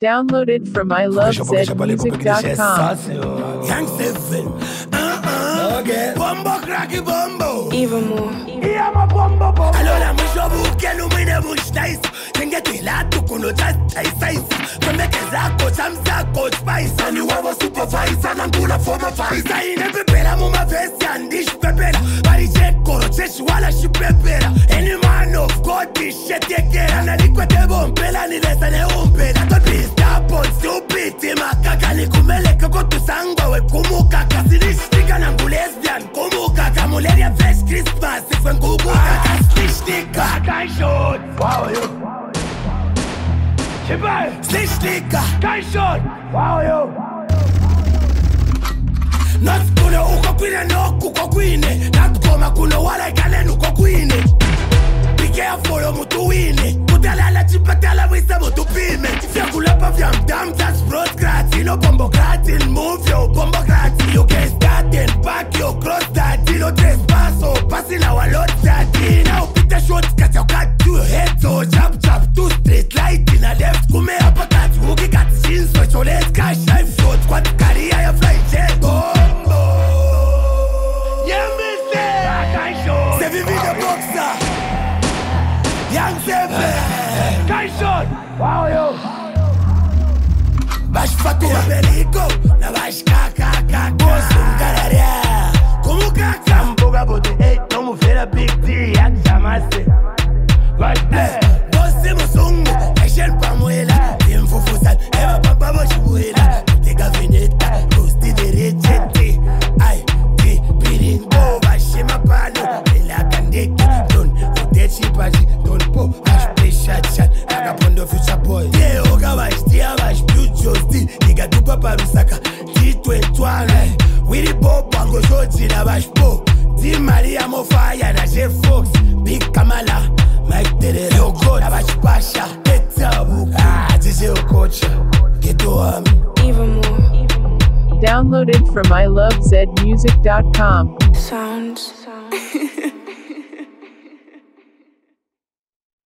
Downloaded from ilovezmusic.com. Young Seven. Okay. Bombo cracky bombo. Even more. Yeah, my bombo bombo. Allora mi shobu che non mi ne vuoi Tengeti la tu kuno size. Come che zako chamzako spice. Ani wabo supervisor na ngula forma faisa. Ine pepera muma vesti andish pepera. Bari chekoro cheshi wala shi pepera. Any man of God this shit tekera. Na likwete bompela ni lesa ne umpela. Don't be stop on stupid. Makaka ni kumeleka kotu sangwa we kumuka. Kasilishtika na ngu lesbian kumuka. Kamuleria fresh Christmas ifwe nkukuka. Kasilishtika kai shot. Wow yo. Chibai Slishtika kai shot. Wow yo. Not kuno uko kwine no kuko kwine. Not koma kuno wala ikane nuko kwine. Be careful mutu wine. Kutalala chipatala wisa mutu pime. Fia kulapa fia mdam that's broad gratino. Bombo gratin move yo bombo gratin. You can start and back your cross that. No trespasso passing our lot that. Now pita short cut your cut to your head. So chop two straight light in a left. Kume apakat wookie cat shin so let's cash life short. Quad carry I fly jet. Bombo. Yeah, mister. C'est Vivi the boxer. Young Seven. Kai shot. Wow yo. Bash fatu Americo. Na bash kaka. Bosom galaria. Como kaka. Mboga body 8. No move a big D. Yak jamase. Bash Bosse musungu. Action pamuela. Timfufusal. Eva papa bochibuela. Tega vineta. Rosti de rechete. Ay. Di. Biringo. Bashima palo. Ela kandeki. Don. Utechi paji. Don po. Bash play shot. Agapondo future boy. Yeah. Oga bash. Tia bash. Justi. Niga du papa rusaka. T21. Willy Bob. Bango shoti na bash po. Di Maria Mofaya na J Fox. Big Kamala. Mike Tere. Yo God. Na bash pasha. DJ Okocha. Get to Even more. Downloaded from ilovezmusic.com. Sounds.